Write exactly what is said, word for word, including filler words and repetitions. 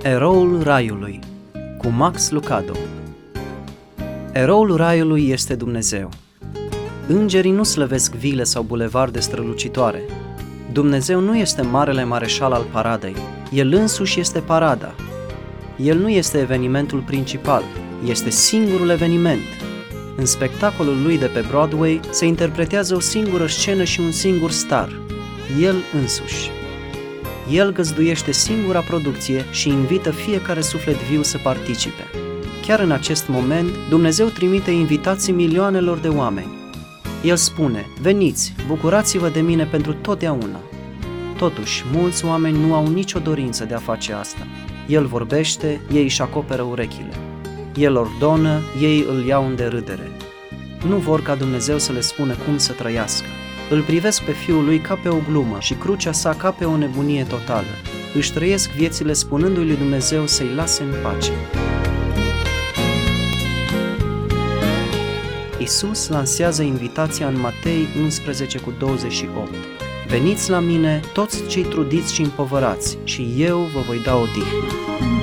Eroul Raiului cu Max Lucado. Eroul Raiului este Dumnezeu. Îngerii nu slăvesc vile sau bulevarde strălucitoare. Dumnezeu nu este marele mareșal al paradei. El însuși este parada. El nu este evenimentul principal, este singurul eveniment. În spectacolul lui de pe Broadway se interpretează o singură scenă și un singur star, El însuși. El găzduiește singura producție și invită fiecare suflet viu să participe. Chiar în acest moment, Dumnezeu trimite invitații milioanelor de oameni. El spune, veniți, bucurați-vă de mine pentru totdeauna. Totuși, mulți oameni nu au nicio dorință de a face asta. El vorbește, ei își acoperă urechile. El ordonă, ei îl iau în derâdere. Nu vor ca Dumnezeu să le spună cum să trăiască. Îl privesc pe Fiul lui ca pe o glumă și crucea sa ca pe o nebunie totală. Își trăiesc viețile spunându-i lui Dumnezeu să-i lase în pace. Iisus lansează invitația în Matei unsprezece cu douăzeci și opt. Veniți la mine toți cei trudiți și împovărați și eu vă voi da odihnă.